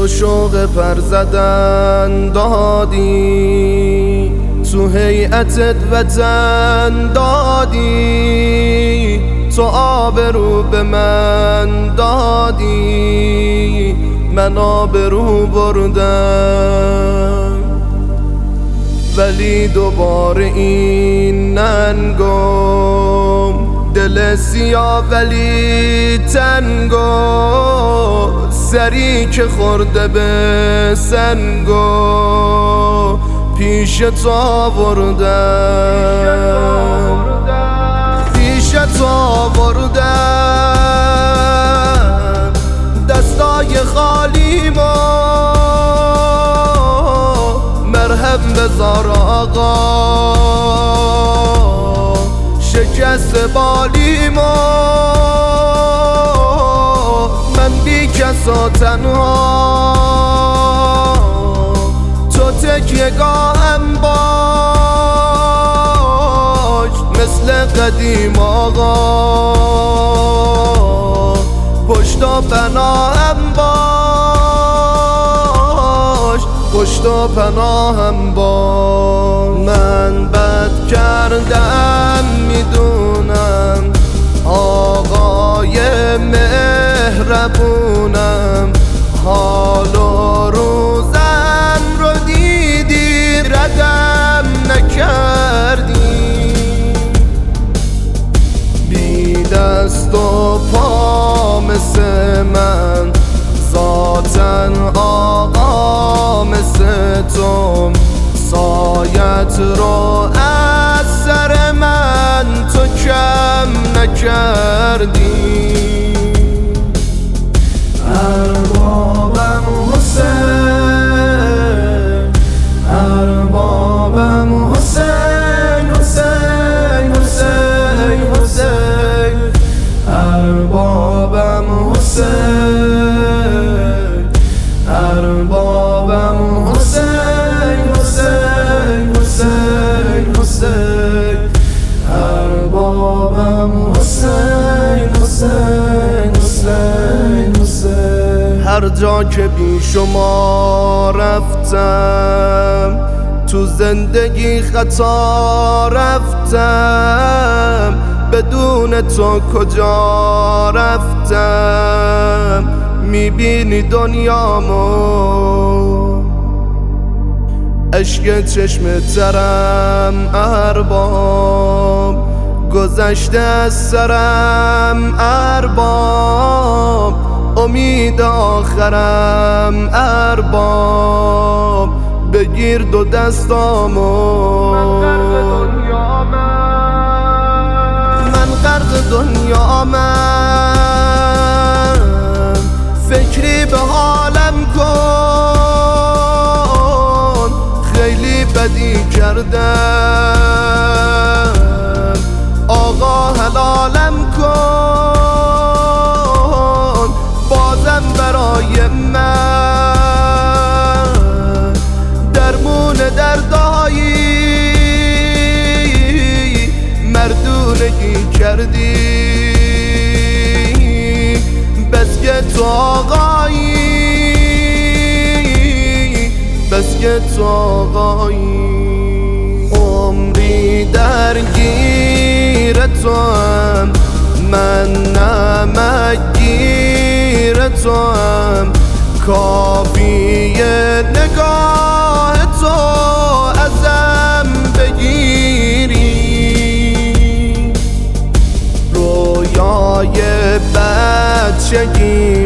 تو شوق پر زدن دادی، تو هیئتت وطن دادی، تو آبرو به من دادی، من آبرو بردم. ولی دوباره این ننگم، دل سیاه ولی تنگو، سری که خورده به سنگو، پیش تو آوردم، پیش تو آوردم دستای خالیمو، مرهم بذار آقا شکست بالیمو، من بی کس و تنها، تو تکیه گاهم باش مثل قدیم آقا، پشت و پناهم باش، پشت و پناهم باش. من بد کردم میدونم، آقای مهربونم، حال و روزم رو دیدی ردم نکردی، بی دست و پا مثل من، ذاتن آقا مثل تو، سایت رو از سر من تو کم نکردی. اربابم حسین، اربابم حسین، حسین حسین حسین، اربابم حسین، اربابم حسین، حسین حسین حسین، اربابم حسین، حسین حسین حسین. هر جا که بی شما رفتم، تو زندگی خطا رفتم، بدون تو کجا رفتم، میبینی دنیامو، عشق چشم ترم ارباب، گذشته از سرم ارباب، امید آخرم ارباب، بگیر دو دستامو، من غرق دنیامم، فکری به حالم کن، خیلی بدی کردم، آقا حلالم کن، بازم برای من درمون دردایی، مردونگی کردی، بس که تو آقایی، بس که تو آقایی. عمری درگیر تو هم، من نمکگیر تو هم، کافیه نگاه تو ازم بگیری، رویای بچگی